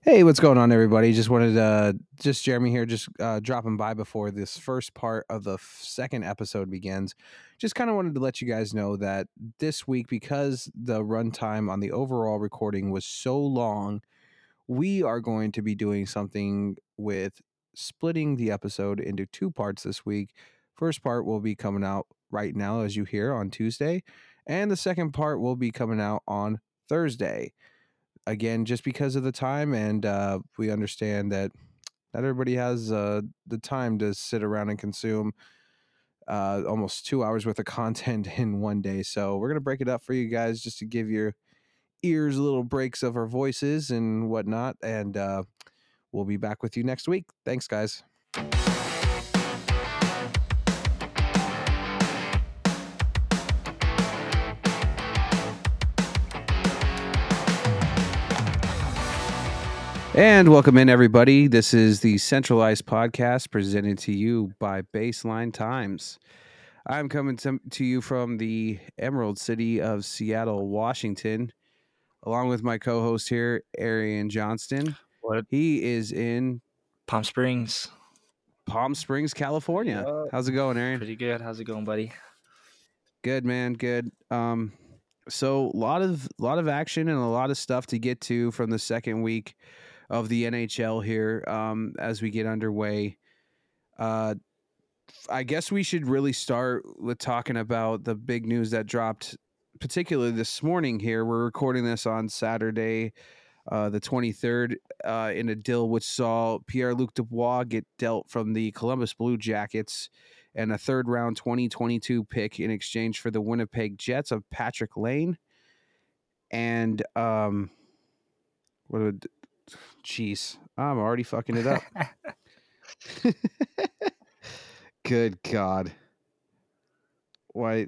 Hey, what's going on, everybody? Just wanted to, just Jeremy here, just dropping by before this first part of the second episode begins. Just kind of wanted to let you guys know that this week, because the runtime on the overall recording was so long, we are going to be doing something with splitting the episode into two parts this week. First part will be coming out right now, as you hear, on Tuesday, and the second part will be coming out on Thursday. Again, just because of the time, and we understand that not everybody has the time to sit around and consume almost 2 hours worth of content in one day. So we're gonna break it up for you guys just to give your ears little breaks of our voices and whatnot. And we'll be back with you next week. Thanks, guys. And welcome in, everybody. This is the Centralized Podcast presented to you by Baseline Times. I'm coming to you from the Emerald City of Seattle, Washington, along with my co-host here, Arian Johnston. What? He is in Palm Springs. Palm Springs, California. Yup. How's it going, Arian? Pretty good. How's it going, buddy? Good, man. Good. So a lot of action and a lot of stuff to get to from the second week of the NHL here. As we get underway, I guess we should really start with talking about the big news that dropped, particularly this morning here. We're recording this on Saturday, the 23rd, in a deal which saw Pierre-Luc Dubois get dealt from the Columbus Blue Jackets and a third-round 2022 pick in exchange for the Winnipeg Jets of Patrick Lane. And, jeez, I'm already fucking it up. Good God. Why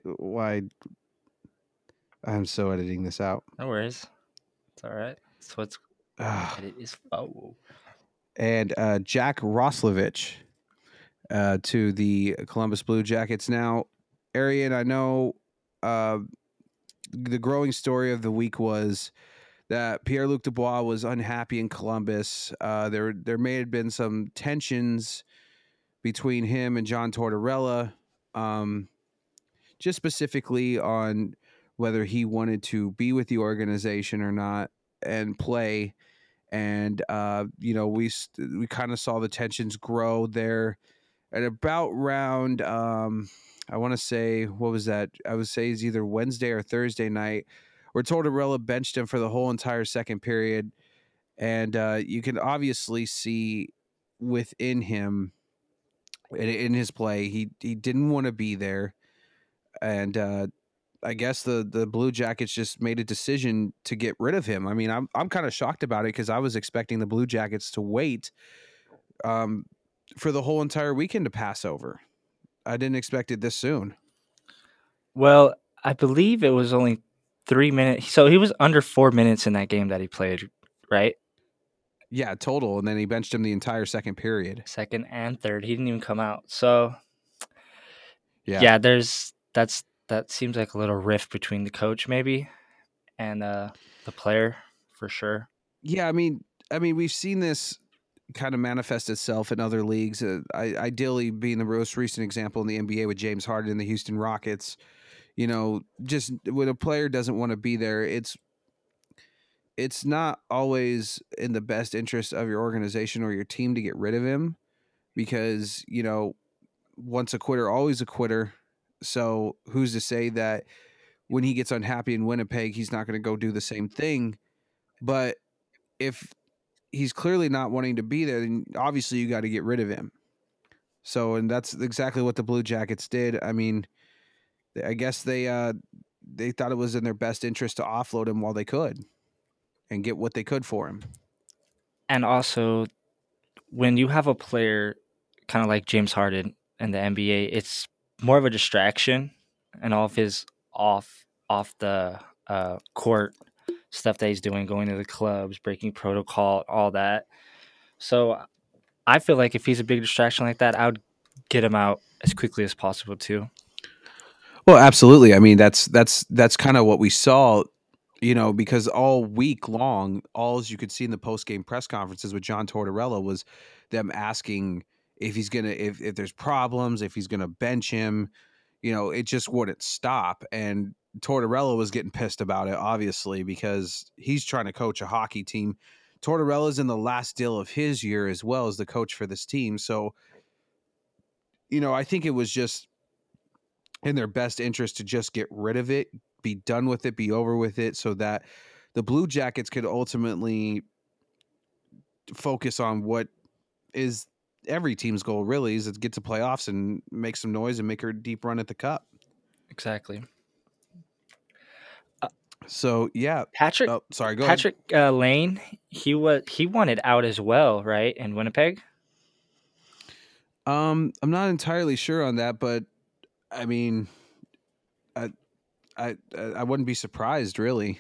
I'm so editing this out. No worries. It's all right. That's what's edit is for. And Jack Roslovich to the Columbus Blue Jackets. Now, Arian, I know the growing story of the week was that Pierre-Luc Dubois was unhappy in Columbus. There may have been some tensions between him and John Tortorella, just specifically on whether he wanted to be with the organization or not and play. And we kind of saw the tensions grow there at about round. I want to say, what was that? I would say it's either Wednesday or Thursday night, where Tortorella benched him for the whole entire second period, and you can obviously see within him, in his play, he didn't want to be there, and I guess the Blue Jackets just made a decision to get rid of him. I mean, I'm kind of shocked about it because I was expecting the Blue Jackets to wait for the whole entire weekend to pass over. I didn't expect it this soon. Well, I believe it was only 3 minutes. So he was under 4 minutes in that game that he played, right? Yeah, total. And then he benched him the entire second period. Second and third. He didn't even come out. So Yeah. that seems like a little rift between the coach maybe and the player for sure. Yeah, I mean, we've seen this kind of manifest itself in other leagues. Ideally, being the most recent example in the NBA with James Harden and the Houston Rockets. You know, just when a player doesn't want to be there, it's not always in the best interest of your organization or your team to get rid of him, because once a quitter, always a quitter. So who's to say that when he gets unhappy in Winnipeg, he's not going to go do the same thing? But if he's clearly not wanting to be there, then obviously you got to get rid of him. So, and that's exactly what the Blue Jackets did. I mean, I guess they thought it was in their best interest to offload him while they could and get what they could for him. And also, when you have a player kind of like James Harden in the NBA, it's more of a distraction, and all of his off the court stuff that he's doing, going to the clubs, breaking protocol, all that. So I feel like if he's a big distraction like that, I would get him out as quickly as possible too. Well, absolutely. I mean, that's kind of what we saw because all week long, all you could see in the post game press conferences with John Tortorella was them asking if he's gonna if there's problems, if he's gonna bench him. It just wouldn't stop, and Tortorella was getting pissed about it, obviously, because he's trying to coach a hockey team. Tortorella's in the last deal of his year as well as the coach for this team, so I think it was just in their best interest to just get rid of it, be done with it, be over with it, so that the Blue Jackets could ultimately focus on what is every team's goal, really, is to get to playoffs and make some noise and make a deep run at the cup. Exactly. So yeah. Patrick Oh, sorry. Go ahead. Patrick Lane, he wanted out as well, right? In Winnipeg. I'm not entirely sure on that, but I mean, I I wouldn't be surprised, really.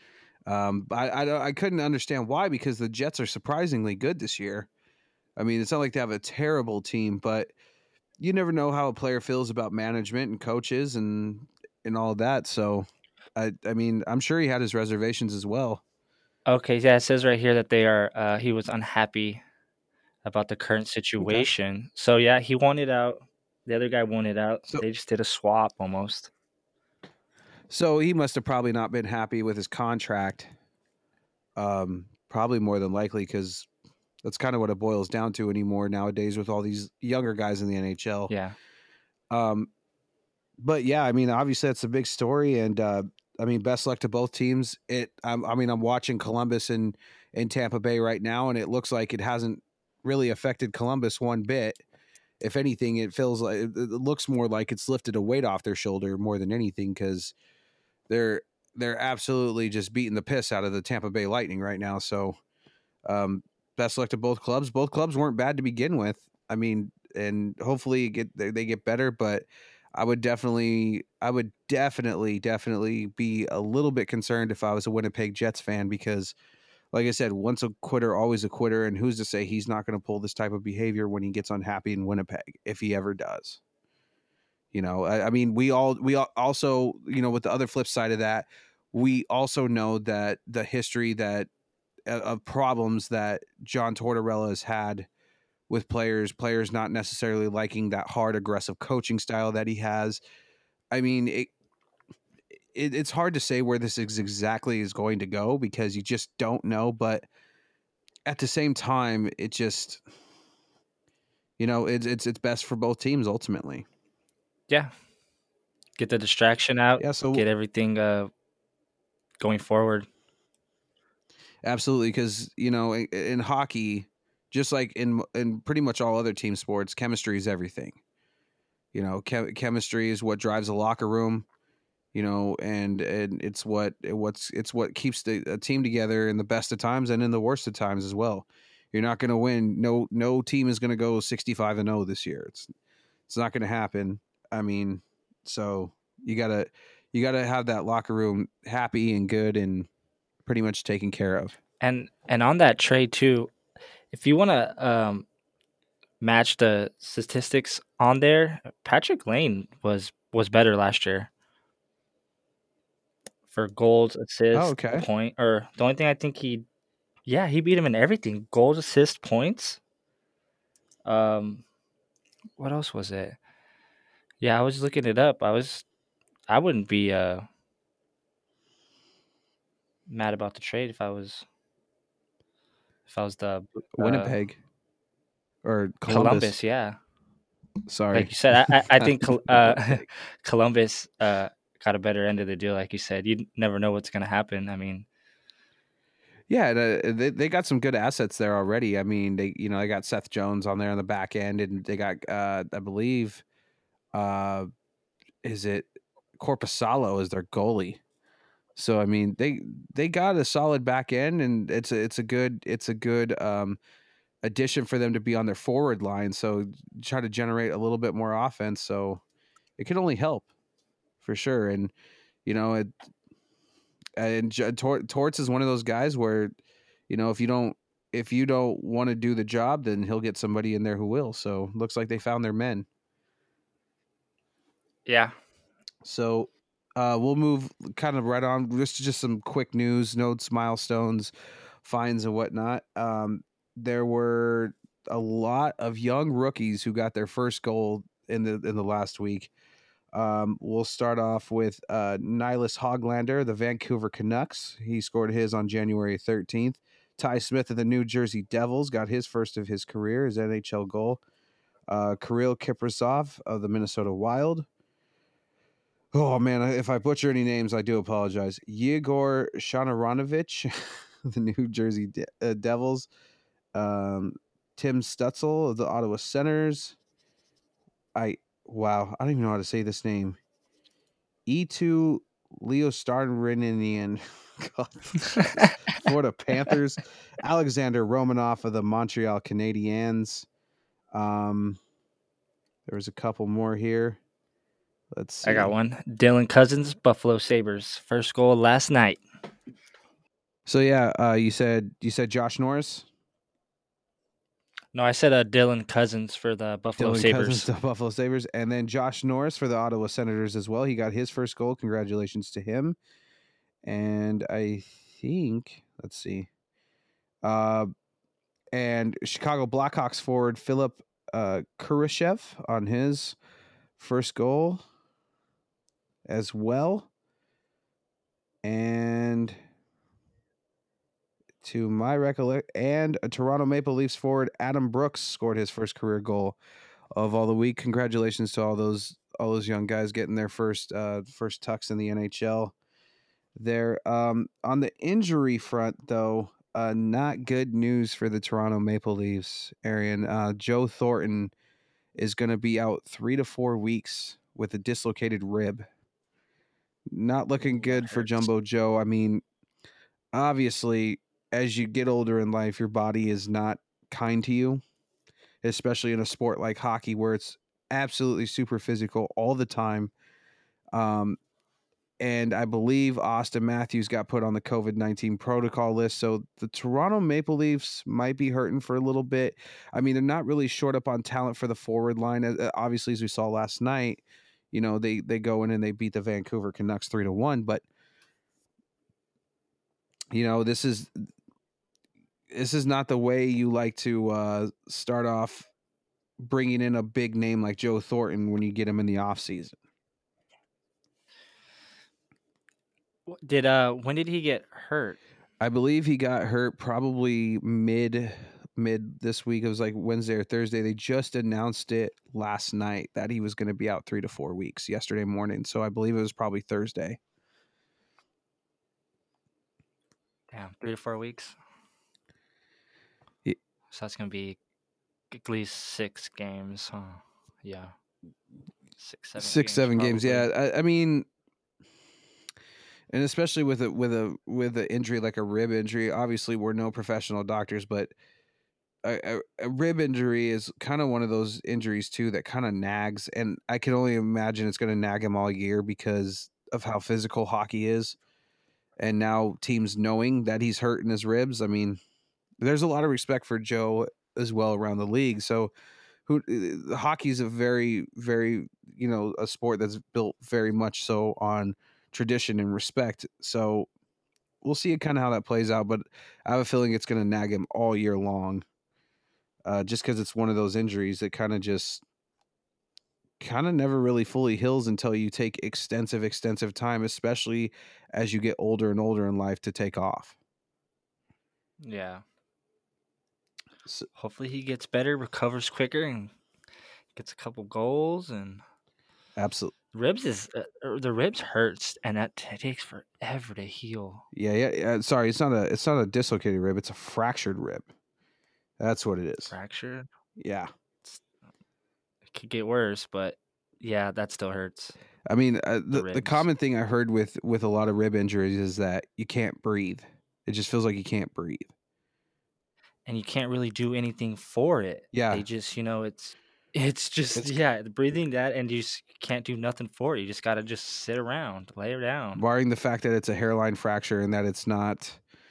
I couldn't understand why, because the Jets are surprisingly good this year. I mean, it's not like they have a terrible team, but you never know how a player feels about management and coaches and all of that. So, I mean, I'm sure he had his reservations as well. Okay, yeah, it says right here that they are. He was unhappy about the current Okay. situation. So yeah, he wanted out. The other guy wanted out. So They just did a swap almost. so he must have probably not been happy with his contract. Probably more than likely, because that's kind of what it boils down to anymore nowadays with all these younger guys in the NHL. Yeah. Um, but yeah, I mean, obviously that's a big story, and I mean, best luck to both teams. I mean, I'm watching Columbus and in Tampa Bay right now, and it looks like it hasn't really affected Columbus one bit. If anything, it feels like it looks more like it's lifted a weight off their shoulder more than anything, because they're they're absolutely just beating the piss out of the Tampa Bay Lightning right now. So, um, best luck to both clubs. Both clubs weren't bad to begin with. I mean, and hopefully they get better. But I would definitely be a little bit concerned if I was a Winnipeg Jets fan, because, like I said, once a quitter, always a quitter. And who's to say he's not going to pull this type of behavior when he gets unhappy in Winnipeg, if he ever does? I mean, we also, with the other flip side of that, we also know that the history that of problems that John Tortorella has had with players not necessarily liking that hard, aggressive coaching style that he has. I mean, it's hard to say where this is exactly is going to go, because you just don't know. But at the same time, it just, it's best for both teams ultimately. Yeah. Get the distraction out. Yeah. So Get everything going forward. absolutely, because in hockey, just like in pretty much all other team sports, chemistry is everything. Chemistry is what drives a locker room. And it's what keeps a team together in the best of times and in the worst of times as well. You're not going to win. No team is going to go 65-0 this year. It's not going to happen. I mean, so you gotta have that locker room happy and good and pretty much taken care of. And on that trade too, if you want to match the statistics on there, Patrick Lane was better last year for goals, Oh, assists, okay. point. Or the only thing I think he beat him in everything: goals, assists, points. Um, what else was it? Yeah, I was looking it up. I wouldn't be mad about the trade if I was the Winnipeg or Columbus. Columbus. Yeah, like Sorry. you said, I think Winnipeg. Columbus got a better end of the deal. Like you said, you never know what's gonna happen. I mean, Yeah, they got some good assets there already. I mean, they got Seth Jones on there on the back end, and they got I believe, uh is it Corpusalo is their goalie. So I mean, they got a solid back end, and it's a good addition for them to be on their forward line. So try to generate a little bit more offense. So it can only help for sure. And you know, it, Torts is one of those guys where, if you don't want to do the job, then he'll get somebody in there who will. So looks like they found their men. yeah, So We'll move kind of right on. Just some quick news, notes, milestones, fines, and whatnot. There were a lot of young rookies who got their first goal in the last week. We'll start off with Nihilus Hoglander, the Vancouver Canucks. He scored his on January 13th. Ty Smith of the New Jersey Devils got his first of his career, his NHL goal. Kirill Kaprizov of the Minnesota Wild. Oh man, if I butcher any names, I do apologize. Yegor Shanaronovich, the New Jersey Devils. Tim Stutzel of the Ottawa Senators. I don't even know how to say this name. E2 Leo Starrinian. Florida Panthers. Alexander Romanoff of the Montreal Canadiens. There was a couple more here. Let's see. I got one. Dylan Cousins, Buffalo Sabres. First goal last night. So yeah, you said Josh Norris. No, I said Dylan Cousins for the Buffalo Dylan Sabres. Cousins, the Buffalo Sabres, and then Josh Norris for the Ottawa Senators as well. He got his first goal. Congratulations to him. And I think, let's see, and Chicago Blackhawks forward Philip Kurashev on his first goal as well. And to my recollection, and a Toronto Maple Leafs forward Adam Brooks scored his first career goal of all the week. Congratulations to all those young guys getting their first tucks in the NHL. There, on the injury front, though, not good news for the Toronto Maple Leafs. Arian, Joe Thornton is going to be out 3 to 4 weeks with a dislocated rib. Not looking good for Jumbo Joe. I mean, obviously, as you get older in life, your body is not kind to you, especially in a sport like hockey where it's absolutely super physical all the time. And I believe Austin Matthews got put on the COVID-19 protocol list. So the Toronto Maple Leafs might be hurting for a little bit. I mean, they're not really short up on talent for the forward line. Obviously, as we saw last night, you know, they go in and they beat the Vancouver Canucks 3-1. But, you know, this is not the way you like to start off bringing in a big name like Joe Thornton when you get him in the offseason. When did he get hurt? I believe he got hurt probably mid this week. It was like Wednesday or Thursday. They just announced it last night that he was going to be out 3 to 4 weeks yesterday morning. So I believe it was probably Thursday. Damn, 3 to 4 weeks. Yeah. So that's going to be at least 6 games, huh? Yeah. 6-7 games. Yeah. I mean, and especially with a injury like a rib injury, obviously we're no professional doctors, but a rib injury is kind of one of those injuries too that kind of nags, and I can only imagine it's going to nag him all year because of how physical hockey is. And now teams knowing that he's hurting his ribs, I mean, there's a lot of respect for Joe as well around the league. So hockey is a very, very, you know, a sport that's built very much so on tradition and respect. So we'll see kind of how that plays out, but I have a feeling it's going to nag him all year long. Just because it's one of those injuries that kind of never really fully heals until you take extensive time, especially as you get older and older in life, to take off. Yeah. So, hopefully he gets better, recovers quicker, and gets a couple goals. And absolutely, the ribs hurts, and that takes forever to heal. Yeah. Sorry, it's not a dislocated rib; it's a fractured rib. That's what it is. Fractured. Yeah. It could get worse, but yeah, that still hurts. I mean, the common thing I heard with a lot of rib injuries is that you can't breathe. It just feels like you can't breathe. And you can't really do anything for it. Yeah. They just, it's just breathing that, and you just can't do nothing for it. You just got to just sit around, lay it down. Barring the fact that it's a hairline fracture and that it's not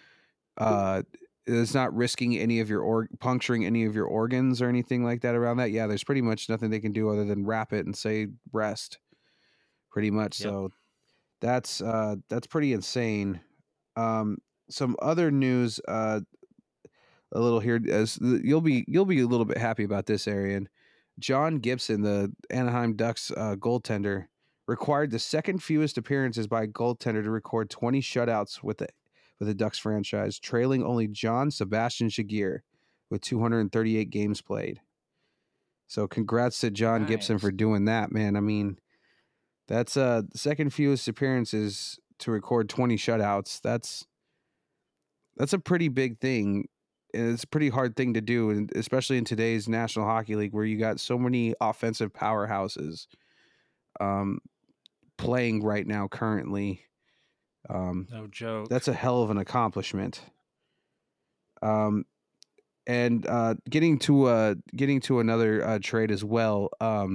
risking any of your puncturing any of your organs or anything like that around that. Yeah, there's pretty much nothing they can do other than wrap it and say rest. Pretty much. Yep. So That's pretty insane. Some other news, a little here, as you'll be a little bit happy about this, Arian. John Gibson, the Anaheim Ducks goaltender, required the second fewest appearances by a goaltender to record 20 shutouts with the Ducks franchise, trailing only John Sebastian Shagir with 238 games played. So congrats to John Gibson for Nice. doing that, man. I mean, that's the second fewest appearances to record 20 shutouts. That's a pretty big thing. And it's a pretty hard thing to do, and especially in today's National Hockey League where you got so many offensive powerhouses um, playing right now currently. No joke. That's a hell of an accomplishment. And getting to another trade as well.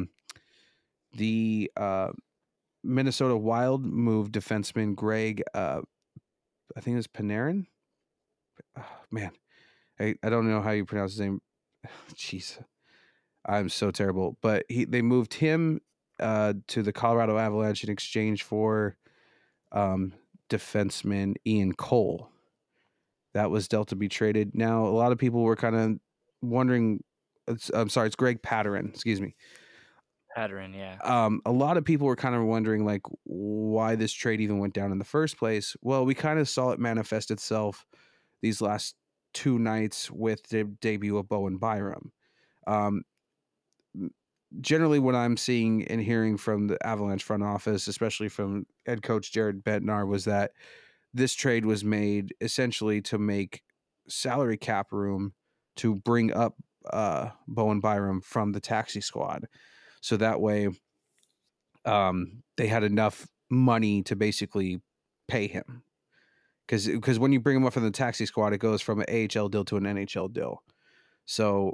The Minnesota Wild moved defenseman Greg, I think it was Panarin. Oh, man, I don't know how you pronounce his name. Jeez, I'm so terrible. But they moved him to the Colorado Avalanche in exchange for defenseman Ian Cole. That was dealt to be traded. Now, a lot of people were kind of wondering. I'm sorry, it's Greg Pateryn. Excuse me. Pattern, yeah. A lot of people were kind of wondering like why this trade even went down in the first place. Well, we kind of saw it manifest itself these last two nights with the debut of Bowen Byram. Um, Generally, what I'm seeing and hearing from the Avalanche front office, especially from head coach Jared Bednar, was that this trade was made essentially to make salary cap room to bring up Bowen Byram from the taxi squad. So that way, they had enough money to basically pay him. Because when you bring him up from the taxi squad, it goes from an AHL deal to an NHL deal. So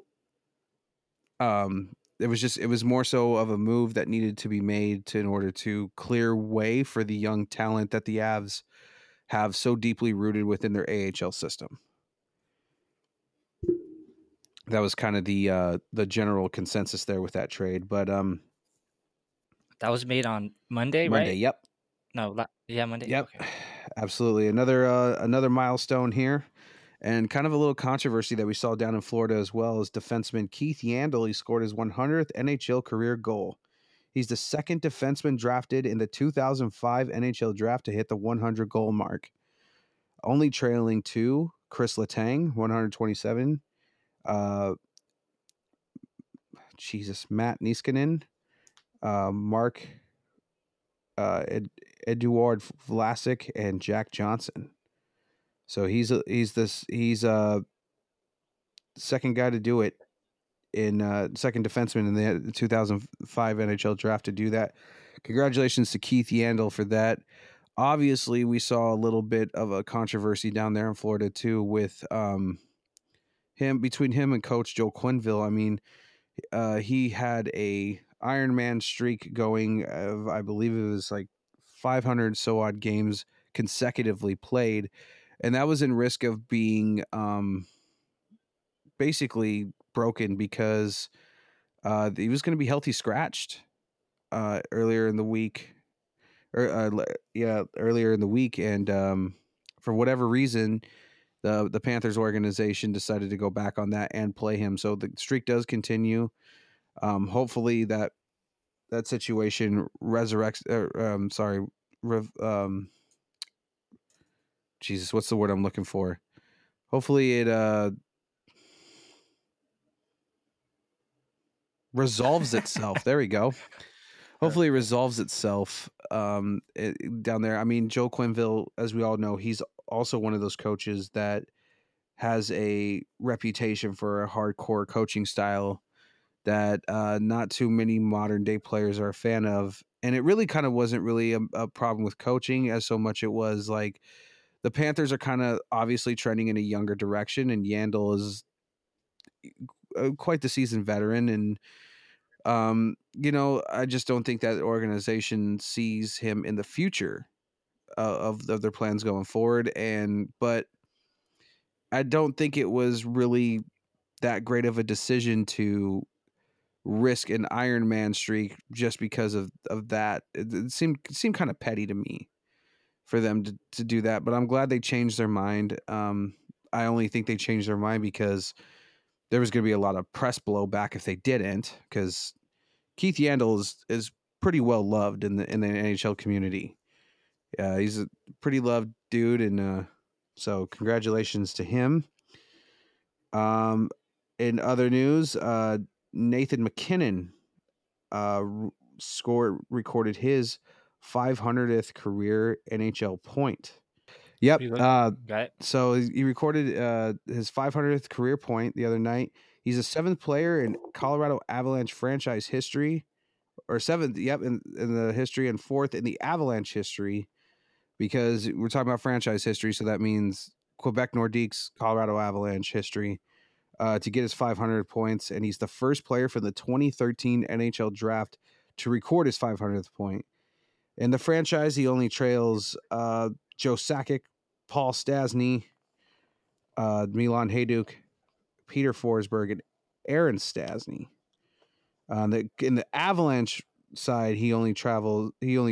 it was more so of a move that needed to be made in order to clear way for the young talent that the Avs have so deeply rooted within their AHL system. That was kind of the general consensus there with that trade. But That was made on Monday, Monday, right? yep. No, yeah, Monday. Yep. Okay. Absolutely. Another milestone here. And kind of a little controversy that we saw down in Florida as well is defenseman Keith Yandle. He scored his 100th NHL career goal. He's the second defenseman drafted in the 2005 NHL draft to hit the 100 goal mark, only trailing to Chris Letang, 127. Matt Niskanen, Mark Eduard Vlasic, and Jack Johnson. So he's second guy to do it in second defenseman in the 2005 NHL draft to do that. Congratulations to Keith Yandle for that. Obviously, we saw a little bit of a controversy down there in Florida too with between him and Coach Joe Quenneville. I mean, he had a Iron Man streak going of, I believe it was like 500 so odd games consecutively played, and that was in risk of being basically broken because he was going to be healthy scratched earlier in the week, earlier in the week, and for whatever reason, the Panthers organization decided to go back on that and play him. So the streak does continue. Hopefully that situation resurrects. Jesus, what's the word I'm looking for? Hopefully it resolves itself. There we go. Hopefully it resolves itself down there. I mean, Joe Quenneville, as we all know, he's also one of those coaches that has a reputation for a hardcore coaching style that not too many modern day players are a fan of. And it really kind of wasn't really a problem with coaching as so much it was like the Panthers are kind of obviously trending in a younger direction, and Yandle is quite the seasoned veteran. And I just don't think that organization sees him in the future of their plans going forward. But I don't think it was really that great of a decision to risk an Iron Man streak just because of that. It seemed kind of petty to me. for them to do that. But I'm glad they changed their mind. I only think they changed their mind because there was going to be a lot of press blowback if they didn't, because Keith Yandel is pretty well loved in the NHL community. He's a pretty loved dude, and so congratulations to him. In other news, Nathan McKinnon recorded his 500th career NHL point. Yep. Got it. So he recorded his 500th career point the other night. He's the seventh player in Colorado Avalanche franchise history, or seventh, yep, in the history, and fourth in the Avalanche history, because we're talking about franchise history. So that means Quebec Nordiques, Colorado Avalanche history, to get his 500 points. And he's the first player from the 2013 NHL draft to record his 500th point. In the franchise, he only trails Joe Sakic, Paul Stastny, Milan Hajduk, Peter Forsberg, and Aaron Stastny. In the Avalanche side, he only trails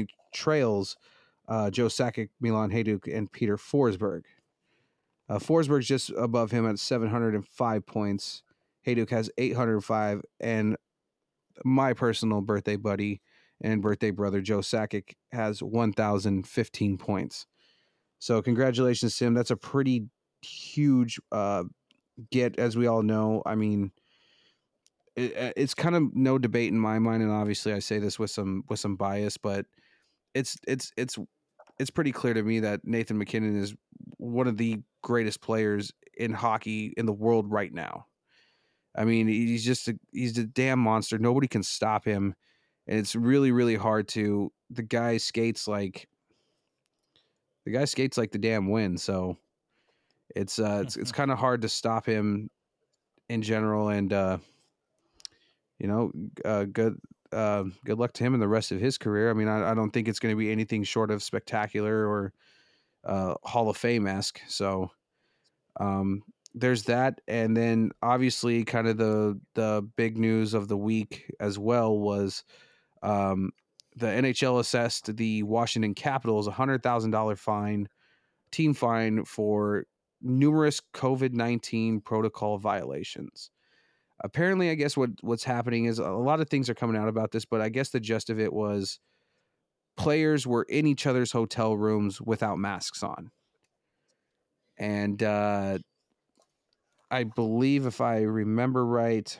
Joe Sakic, Milan Hajduk, and Peter Forsberg. Forsberg's just above him at 705 points. Hajduk has 805, and my personal birthday buddy and birthday brother Joe Sakic has 1,015 points. So congratulations to him. That's a pretty huge get, as we all know. I mean, it's kind of no debate in my mind, and obviously I say this with some bias, but it's pretty clear to me that Nathan McKinnon is one of the greatest players in hockey in the world right now. I mean, he's a damn monster. Nobody can stop him, and it's really, really hard to. The guy skates like the damn wind. So it's kind of hard to stop him in general. And good luck to him in the rest of his career. I mean, I don't think it's going to be anything short of spectacular or Hall of Fame esque. So there's that, and then obviously, kind of the big news of the week as well was the NHL assessed the Washington Capitals $100,000 team fine for numerous COVID-19 protocol violations. Apparently, I guess what's happening is a lot of things are coming out about this, but I guess the gist of it was players were in each other's hotel rooms without masks on. And I believe, if I remember right,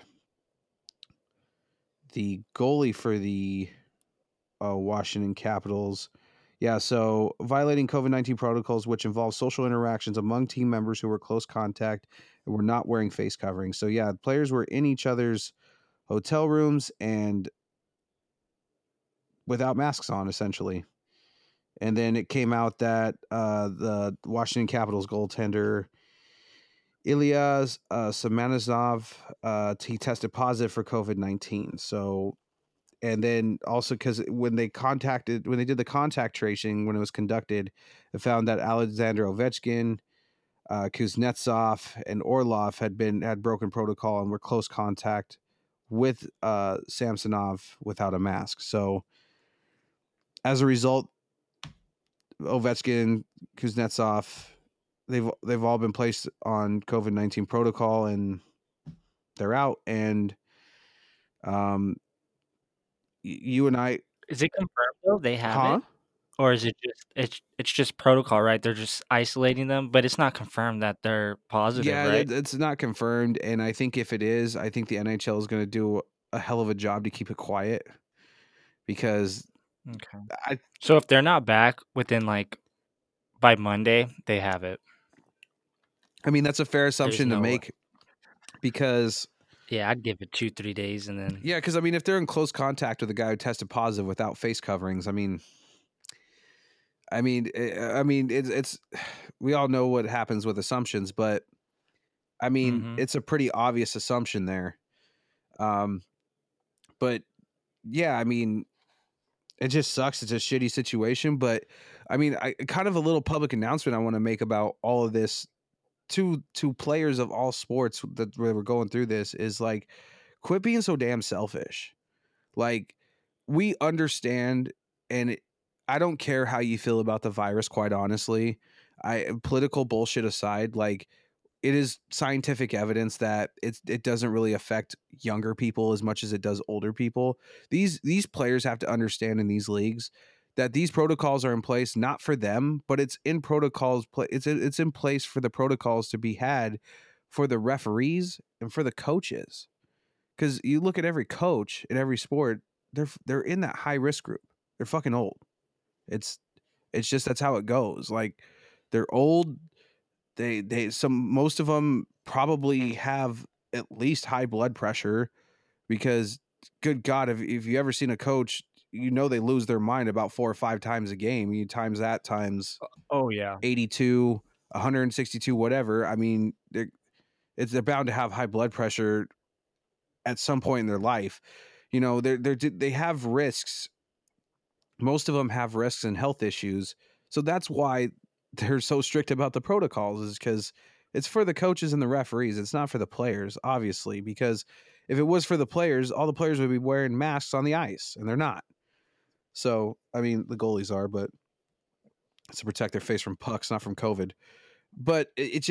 the goalie for the Washington Capitals, so violating COVID-19 protocols, which involve social interactions among team members who were close contact and were not wearing face coverings. So players were in each other's hotel rooms and without masks on, essentially. And then it came out that the Washington Capitals goaltender Ilya Samsonov, he tested positive for COVID-19. So, and then also because when they did the contact tracing, when it was conducted, it found that Alexander Ovechkin, Kuznetsov, and Orlov had broken protocol and were close contact with Samsonov without a mask. So, as a result, Ovechkin, Kuznetsov, they've all been placed on COVID-19 protocol and they're out. And you and I, Is it confirmed though they have huh? it? Or is it just it's just protocol, right? They're just isolating them, but it's not confirmed that they're positive, Yeah, right? it's not confirmed, and I think if it is, I think the NHL is going to do a hell of a job to keep it quiet, because Okay. I So if they're not back within by Monday, they have it. mean that's a fair There's assumption to no way. make, because Yeah, I'd give it 2-3 days and then because I mean, if they're in close contact with a guy who tested positive without face coverings, it's we all know what happens with assumptions, but I mean, Mhm. it's a pretty obvious assumption there. But yeah, I mean, it just sucks. It's a shitty situation, but I mean, I kind of a little public announcement I want to make about all of this to players of all sports that were going through this is like, quit being so damn selfish. Like, we understand, and I don't care how you feel about the virus, quite honestly. Political bullshit aside, like, it is scientific evidence that it doesn't really affect younger people as much as it does older people. These players have to understand in these leagues that these protocols are in place not for them, but it's in protocols. It's in place for the protocols to be had for the referees and for the coaches. Because you look at every coach in every sport, they're in that high risk group. They're fucking old. It's it's just that's how it goes. Like, they're old. Most of them probably have at least high blood pressure, because good God, if you ever seen a coach, they lose their mind about 4 or 5 times a game. You times that times Oh yeah. 82, 162, whatever. I mean, they're bound to have high blood pressure at some point in their life. They have risks. Most of them have risks and health issues. So that's why they're so strict about the protocols, is because it's for the coaches and the referees. It's not for the players, obviously, because if it was for the players, all the players would be wearing masks on the ice, and they're not. So, I mean, the goalies are, but it's to protect their face from pucks, not from COVID. But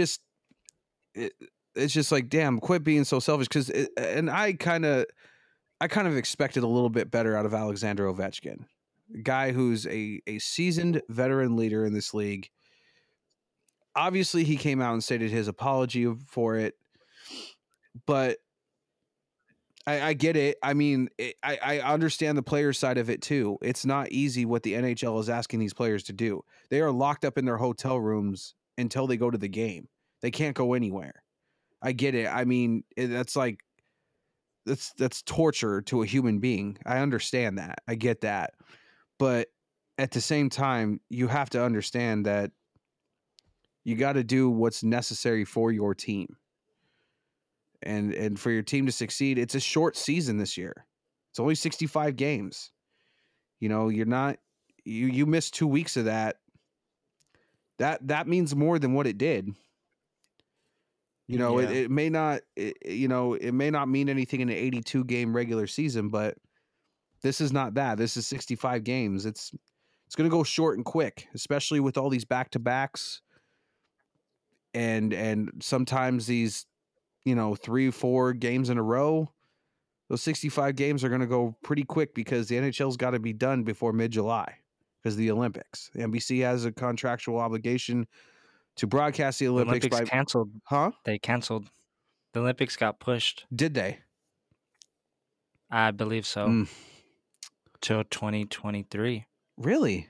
it's just like, damn, quit being so selfish. And I kind of expected a little bit better out of Alexander Ovechkin, a guy who's a seasoned veteran leader in this league. Obviously, he came out and stated his apology for it, but I get it. I mean, I understand the player side of it too. It's not easy what the NHL is asking these players to do. They are locked up in their hotel rooms until they go to the game. They can't go anywhere. I get it. I mean, that's like that's torture to a human being. I understand that. I get that. But at the same time, you have to understand that you got to do what's necessary for your team. And for your team to succeed, it's a short season this year. It's only 65 games. You're not you missed 2 weeks of that. That means more than what it did. Yeah. It may not it may not mean anything in an 82 game regular season, but this is not that. This is 65 games. It's going to go short and quick, especially with all these back-to-backs and sometimes these 3-4 games in a row. Those 65 games are going to go pretty quick because the NHL's got to be done before mid-July because of the Olympics. The NBC has a contractual obligation to broadcast the The Olympics Olympics by canceled. Huh? They canceled. The Olympics got pushed. Did they? I believe so. Till 2023. Really?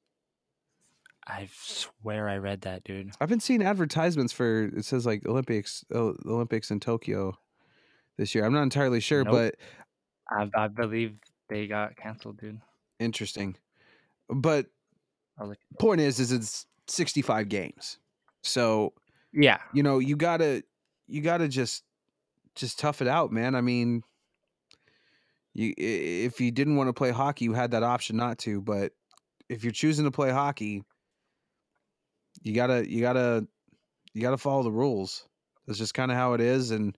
I swear I read that, dude. I've been seeing advertisements for, it says like Olympics in Tokyo this year. I'm not entirely sure, Nope. but I believe they got canceled, dude. interesting. But I'll look it up. point is it's 65 games. So, Yeah. you gotta just tough it out, man. I mean, if you didn't want to play hockey, you had that option not to. But if you're choosing to play hockey, you gotta follow the rules. That's just kind of how it is, and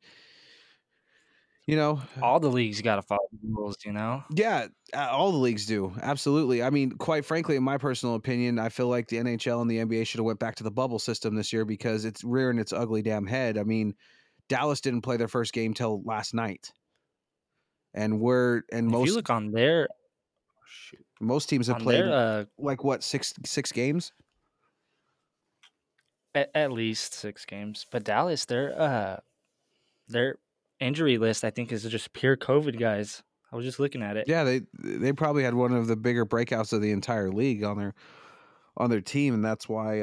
All the leagues got to follow the rules, yeah, all the leagues do. Absolutely. I mean, quite frankly, in my personal opinion, I feel like the NHL and the NBA should have went back to the bubble system this year because it's rearing its ugly damn head. I mean, Dallas didn't play their first game till last night, and If you look on their most teams have on played their like what six games. at least 6 games, but Dallas their injury list I think is just pure COVID guys. I was just looking at it. Yeah, they probably had one of the bigger breakouts of the entire league on their team, and that's why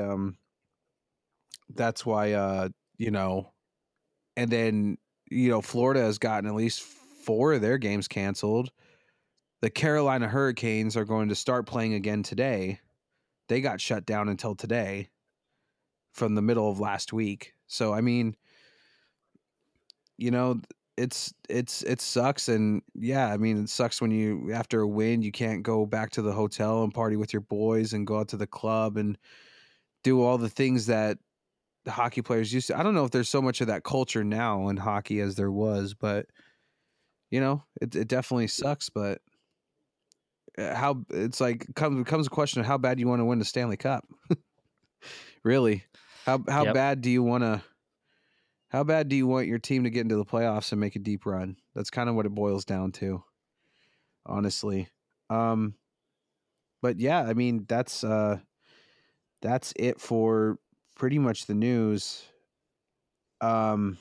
and then Florida has gotten at least 4 of their games canceled. The Carolina Hurricanes are going to start playing again today. They got shut down until today from the middle of last week. So I mean, it sucks, and yeah, I mean, it sucks when you after a win you can't go back to the hotel and party with your boys and go out to the club and do all the things that the hockey players used to. I don't know if there's so much of that culture now in hockey as there was, but it definitely sucks. But how it's like comes a question of how bad you want to win the Stanley Cup. Really, how Yep. bad do you want to? How bad do you want your team to get into the playoffs and make a deep run? That's kind of what it boils down to, honestly. Um, but yeah, I mean that's it for pretty much the news. Um,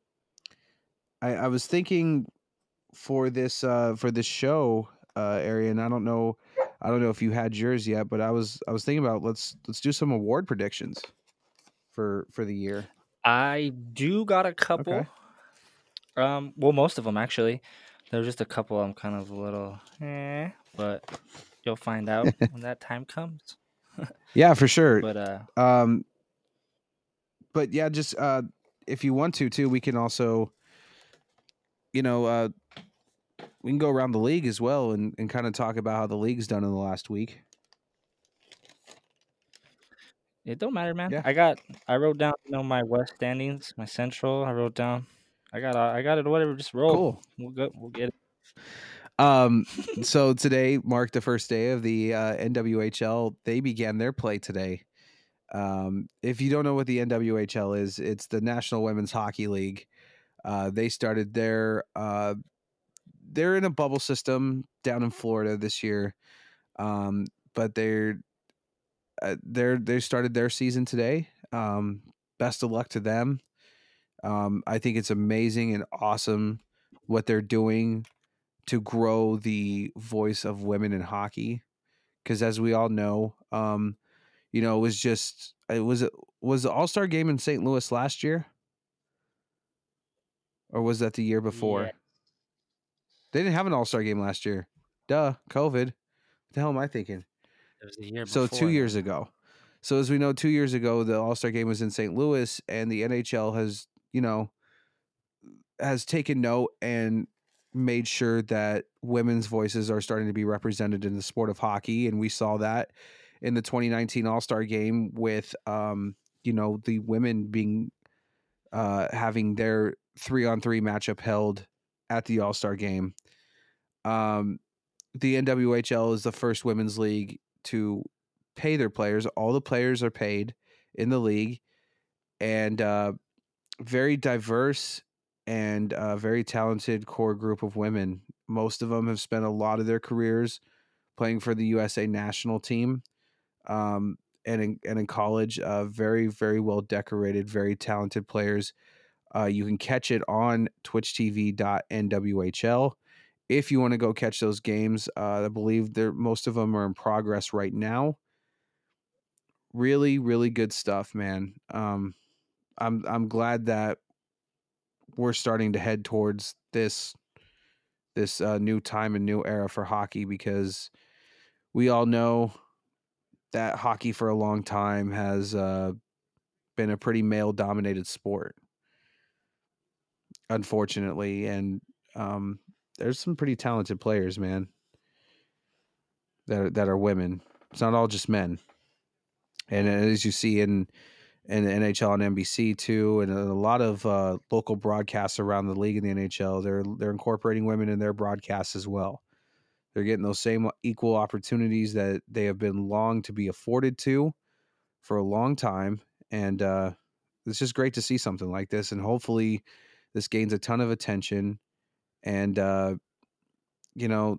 I was thinking for this show area, and I don't know if you had yours yet, but I was thinking about let's do some award predictions for the year. I do got a couple. Okay. Well, most of them actually. There was just a couple I'm kind of a little, but you'll find out when that time comes. Yeah, for sure. But Um, but yeah, just if you want to too, we can also you know we can go around the league as well and kind of talk about how the league's done in the last week. it don't matter, man. Yeah. I wrote down, my West standings, my Central. I wrote down. I got it. Whatever. Just roll. Cool. We'll go. We'll get it. Um, so today marked the first day of the NWHL. They began their play today. If you don't know what the NWHL is, it's the National Women's Hockey League. They started they're in a bubble system down in Florida this year. But they started their season today. Best of luck to them. I think it's amazing and awesome what they're doing to grow the voice of women in hockey. Because as we all know, it was the All Star game in St. Louis last year, or was that the year Yeah, before? They didn't have an All Star game last year. Duh, COVID. What the hell am I thinking? it was the year So 2 years before ago. So as we know, 2 years ago, the All Star game was in St. Louis, and the NHL has taken note and made sure that women's voices are starting to be represented in the sport of hockey, and we saw that in the 2019 All Star game with the women being having their 3-on-3 matchup held at the All Star game. Um, the NWHL is the first women's league to pay their players. All the players are paid in the league, and very diverse and very talented core group of women. Most of them have spent a lot of their careers playing for the USA national team, and in college. Very very well decorated, very talented players. You can catch it on twitchtv.nwhl. If you want to go catch those games, I believe most of them are in progress right now. Really, really good stuff, man. I'm glad that we're starting to head towards this new time and new era for hockey, because we all know that hockey for a long time has been a pretty male dominated sport, unfortunately, and um, there's some pretty talented players, man, that are women. It's not all just men. And as you see in the NHL and NBC too, and a lot of local broadcasts around the league in the NHL, they're incorporating women in their broadcasts as well. They're getting those same equal opportunities that they have been long to be afforded to for a long time, and it's just great to see something like this. And hopefully, this gains a ton of attention, and you know,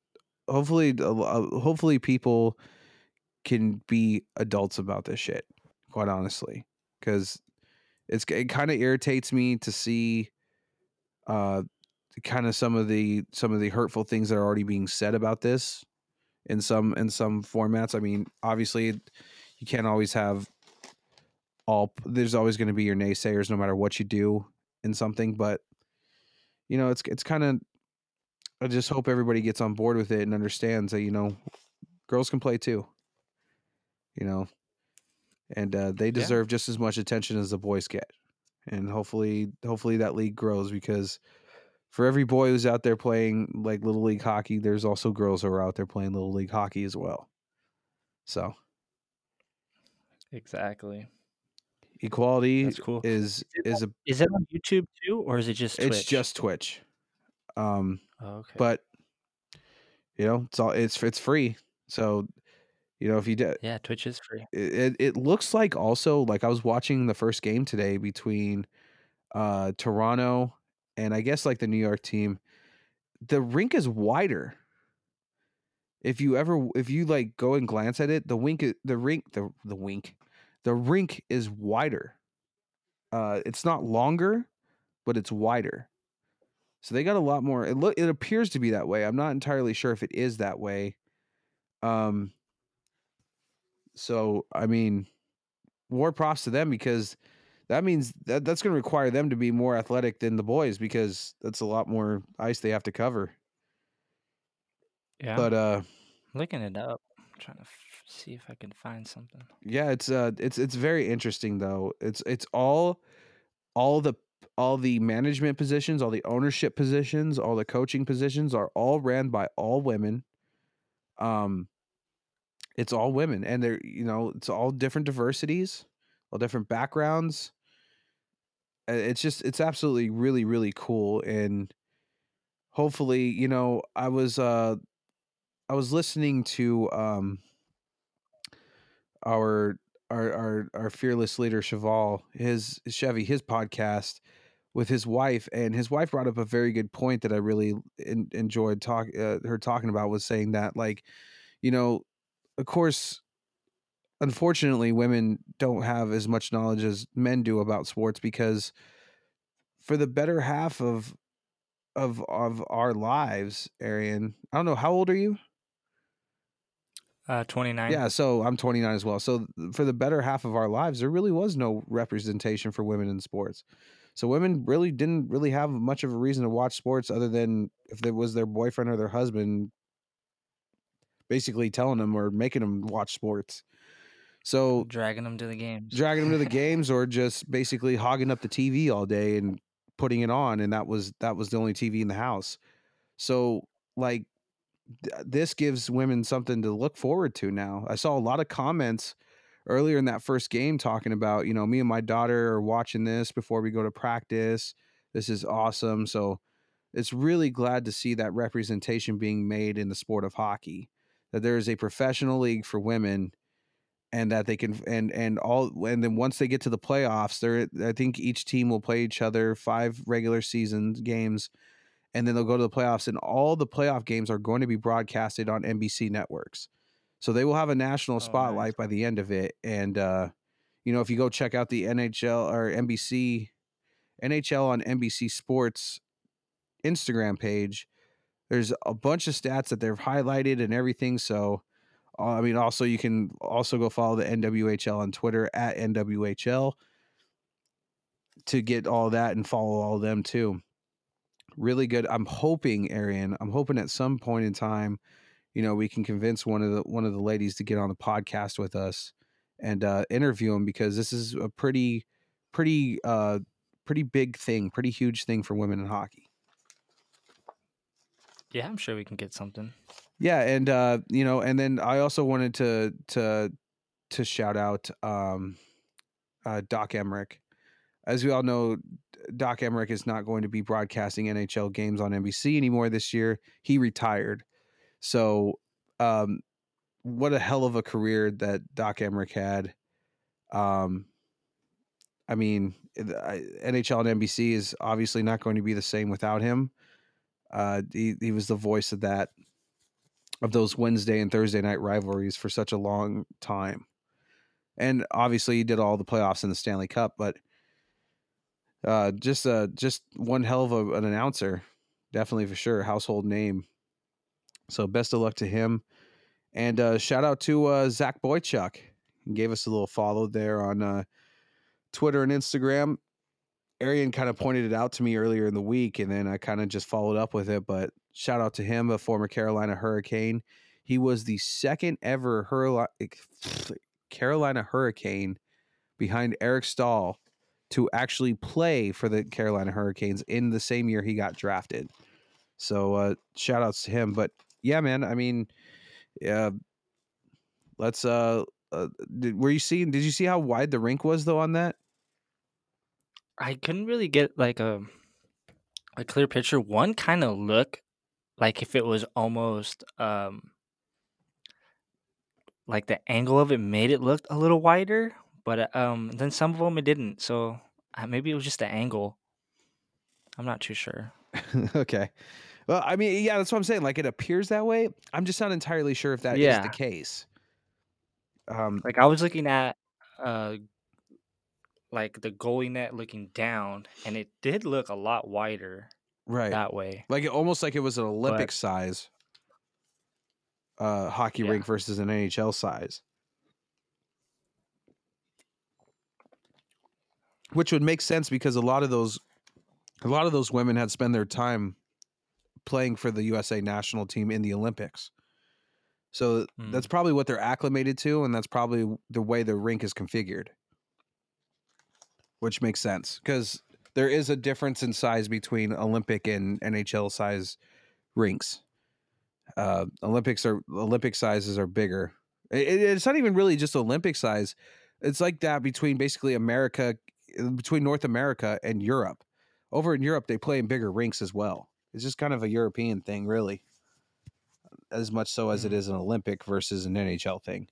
hopefully people can be adults about this shit. Quite honestly, because it kind of irritates me to see uh kind of some of the hurtful things that are already being said about this in some formats. I mean, obviously, you can't always have all. There's always going to be your naysayers, no matter what you do in something. But it's kind of. I just hope everybody gets on board with it and understands that girls can play too. You know, and they yeah, deserve just as much attention as the boys get. And hopefully that league grows, because for every boy who's out there playing like little league hockey, there's also girls who are out there playing little league hockey as well. So exactly. equality That's cool. is a Is it on YouTube too, or is it just it's Twitch? just Twitch. Um, Oh, okay. but it's free. So if you do, Yeah, Twitch is free. it looks like also like I was watching the first game today between Toronto and I guess like the New York team. The rink is wider. If you like go and glance at it, the rink is wider. It's not longer, but it's wider. So they got a lot more. It appears to be that way. I'm not entirely sure if it is that way. Um, so I mean, more props to them because that means that's going to require them to be more athletic than the boys because that's a lot more ice they have to cover. Yeah, But looking it up, trying to see if I can find something. yeah, it's very interesting though. It's all the all the management positions, all the ownership positions, all the coaching positions are all ran by all women. Um, it's all women, and they're it's all different diversities, all different backgrounds. It's absolutely really cool, and hopefully, I was listening to our our fearless leader Cheval, his podcast with his wife, and his wife brought up a very good point that I really enjoyed her talking about, was saying that, like, you know of course, unfortunately, women don't have as much knowledge as men do about sports because for the better half of our lives, Arian, I don't know, how old are you? 29. Yeah, so I'm 29 as well. So for the better half of our lives, there really was no representation for women in sports. So women really didn't really have much of a reason to watch sports other than if it was their boyfriend or their husband basically telling them or making them watch sports. So Dragging them to the games. dragging them to the games or just basically hogging up the TV all day and putting it on, and that was the only TV in the house. So like this gives women something to look forward to now. I saw a lot of comments earlier in that first game talking about, me and my daughter are watching this before we go to practice. This is awesome. So it's really glad to see that representation being made in the sport of hockey, that there is a professional league for women and that they can and then once they get to the playoffs, I think each team will play each other 5 regular season games, and then they'll go to the playoffs, and all the playoff games are going to be broadcasted on NBC networks. So they will have a national Oh, nice. spotlight by the end of it. And if you go check out the NHL on NBC Sports Instagram page, there's a bunch of stats that they've highlighted and everything. So I mean, also you can also go follow the NWHL on Twitter at NWHL to get all that and follow all of them too. Really good. I'm hoping, Arian, at some point in time, we can convince one of the ladies to get on the podcast with us and interview them, because this is a pretty pretty big thing, pretty huge thing for women in hockey. Yeah, I'm sure we can get something. Yeah, and and then I also wanted to shout out Doc Emmerich. As we all know, Doc Emmerich is not going to be broadcasting NHL games on NBC anymore this year. He retired. So, what a hell of a career that Doc Emmerich had. Um, I mean, NHL and NBC is obviously not going to be the same without him. He was the voice of those Wednesday and Thursday night rivalries for such a long time, and obviously he did all the playoffs in the Stanley Cup. But just one hell of an announcer, definitely for sure, household name. So best of luck to him, and shout out to Zach Boychuk. He gave us a little follow there on Twitter and Instagram. Arian kind of pointed it out to me earlier in the week, and then I kind of just followed up with it. But shout out to him, a former Carolina Hurricane. He was the second ever Carolina Hurricane behind Eric Stahl to actually play for the Carolina Hurricanes in the same year he got drafted. So shout outs to him. But yeah, man, I mean, let's did you see how wide the rink was though on that? I couldn't really get like a clear picture. One kind of looked like if it was almost like the angle of it made it look a little wider, but then some of them it didn't. So maybe it was just the angle. I'm not too sure. Okay. Well, I mean, yeah, that's what I'm saying. Like, it appears that way. I'm just not entirely sure if that is the Yeah, case. like I was looking at uh like the goalie net looking down, and it did look a lot wider Right. that way. Like, almost like it was an But Olympic size hockey yeah, rink versus an NHL size, which would make sense because a lot of those women had spent their time playing for the USA national team in the Olympics. So that's mm, probably what they're acclimated to, and that's probably the way the rink is configured, which makes sense because there is a difference in size between Olympic and NHL size rinks. Olympic sizes are bigger. It's not even really just Olympic size. It's like that between basically between North America and Europe. Over in Europe, they play in bigger rinks as well. It's just kind of a European thing, really, as much so as it mm. is an Olympic versus an NHL thing.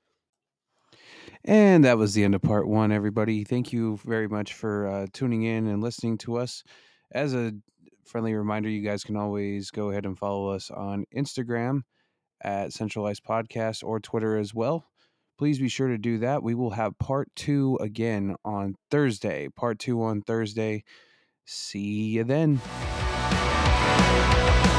And that was the end of part one, everybody. Thank you very much for tuning in and listening to us. As a friendly reminder, you guys can always go ahead and follow us on Instagram at Centralized Podcast or Twitter as well. Please be sure to do that. We will have part two again on Thursday. Part two on Thursday. See you then.